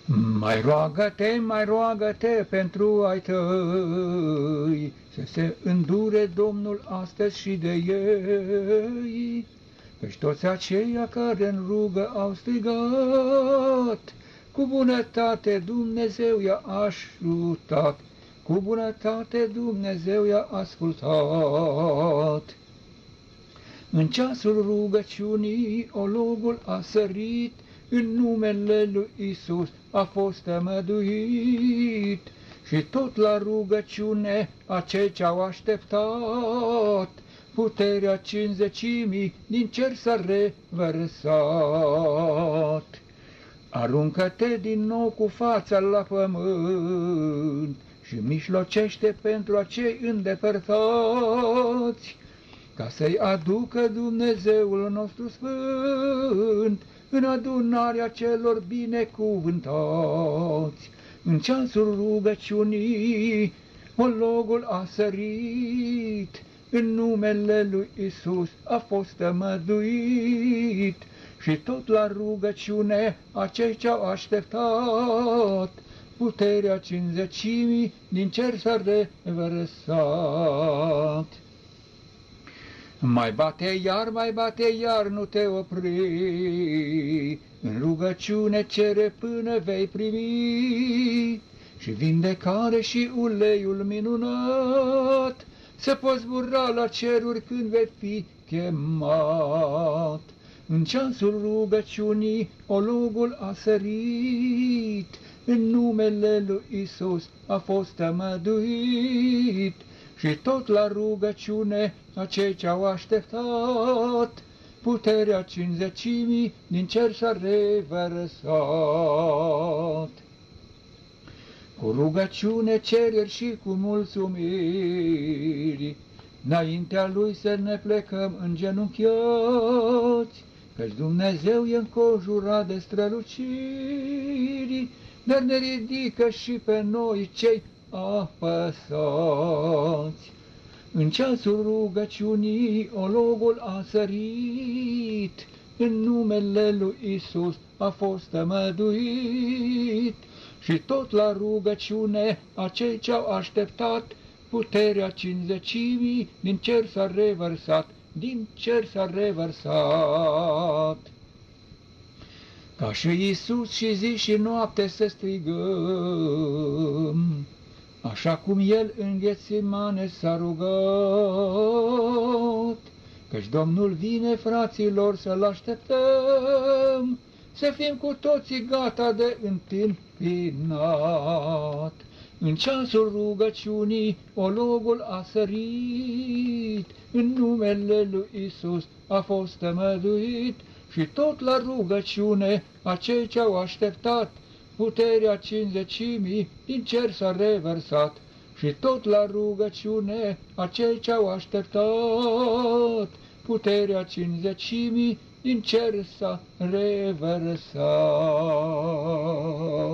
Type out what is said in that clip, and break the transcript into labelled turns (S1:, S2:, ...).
S1: Mai roagă-te pentru ai tăi, să se îndure Domnul astăzi și de ei, căci toți aceia care în rugă au strigat, cu bunătate Dumnezeu i-a ajutat, cu bunătate Dumnezeu i-a ascultat. În ceasul rugăciunii ologul a sărit, în numele lui Isus a fost tămăduit, și tot la rugăciune acei ce-au așteptat, puterea cincizecimii din cer s-a revărsat. Aruncă-te din nou cu fața la pământ și mijlocește pentru acei îndepărtați, ca să-i aducă Dumnezeul nostru sfânt în adunarea celor binecuvântați. În ceasul rugăciunii ologul a sărit, în numele lui Isus a fost tămăduit, și tot la rugăciune acei ce-au așteptat, puterea cincizecimii din cer s-a revărsat. Mai bate iar, nu te opri, în rugăciune cere până vei primi, și vindecare și uleiul minunat se poți zbura la ceruri când vei fi chemat. În ceasul rugăciunii ologul a sărit, în numele lui Isus a fost tămăduit, și tot la rugăciune acei ce-au așteptat, puterea cincizecimii din cer s-a revărsat. Cu rugăciune, cereri și cu mulțumiri, înaintea Lui să ne plecăm îngenunchiați, căci Dumnezeu e înconjurat de străluciri, dar ne ridică și pe noi cei apăsați. În ceasul rugăciunii ologul a sărit, în numele lui Isus a fost tămăduit, și tot la rugăciune acei ce-au așteptat, puterea cincizecimii din cer s-a revărsat, din cer s-a revărsat. Ca și Iisus și zi și noapte să strigăm, așa cum El în Ghetsimane s-a rugat, căci Domnul vine, fraților, să-L așteptăm, să fim cu toții gata de întâmpinat. În ceasul rugăciunii ologul a sărit, în numele lui Isus a fost tămăduit, și tot la rugăciune acei ce-au așteptat, puterea cincizecimii din cer s-a revărsat, și tot la rugăciune acei ce-au așteptat, puterea cincizecimii din cer s-a revărsat.